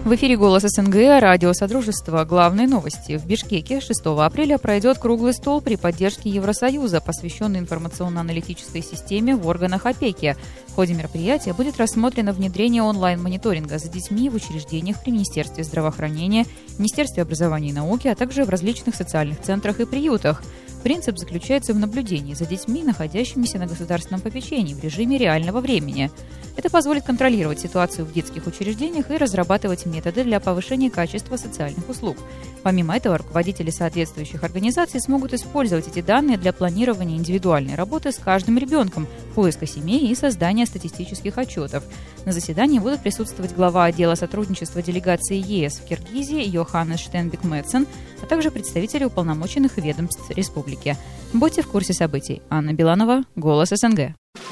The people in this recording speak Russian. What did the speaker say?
В эфире «Голос СНГ», радио Содружества. Главные новости. В Бишкеке 6 апреля пройдет круглый стол при поддержке Евросоюза, посвященный информационно-аналитической системе в органах опеки. В ходе мероприятия будет рассмотрено внедрение онлайн-мониторинга за детьми в учреждениях при Министерстве здравоохранения, Министерстве образования и науки, а также в различных социальных центрах и приютах. Принцип заключается в наблюдении за детьми, находящимися на государственном попечении в режиме реального времени. Это позволит контролировать ситуацию в детских учреждениях и разрабатывать методы для повышения качества социальных услуг. Помимо этого, руководители соответствующих организаций смогут использовать эти данные для планирования индивидуальной работы с каждым ребенком, поиска семей и создания статистических отчетов. На заседании будут присутствовать глава отдела сотрудничества делегации ЕС в Киргизии Йоханнес Штенбек-Мэтсен, а также представители уполномоченных ведомств республики. Будьте в курсе событий. Анна Биланова, «Голос СНГ».